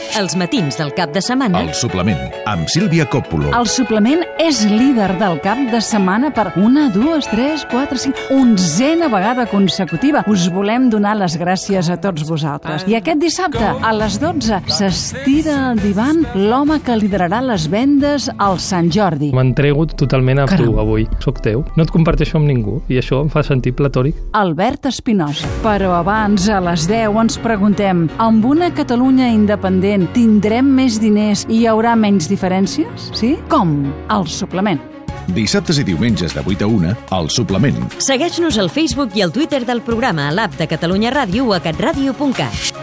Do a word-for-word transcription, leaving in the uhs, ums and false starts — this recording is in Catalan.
Els matins del cap de setmana. El suplement, amb Sílvia Coppola. El suplement és líder del cap de setmana per una, dues, tres, quatre, cinc, onzena vegada consecutiva. Us volem donar les gràcies a tots vosaltres. I aquest dissabte, a les dotze, s'estira al divan l'home que liderarà les vendes al Sant Jordi. M'entrego totalment a Caram. tu avui. Soc teu. No et comparteixo amb ningú i això em fa sentir platòric. Albert Espinosa. Però abans, a les deu, ens preguntem, amb una Catalunya independent tindrem més diners i hi haurà menys diferències? Sí? Com? El suplement. Dissabtes i diumenges de vuit a una, el suplement. Segueix-nos al Facebook i al Twitter del programa, a l'app de Catalunya Ràdio o a catradio punt cat.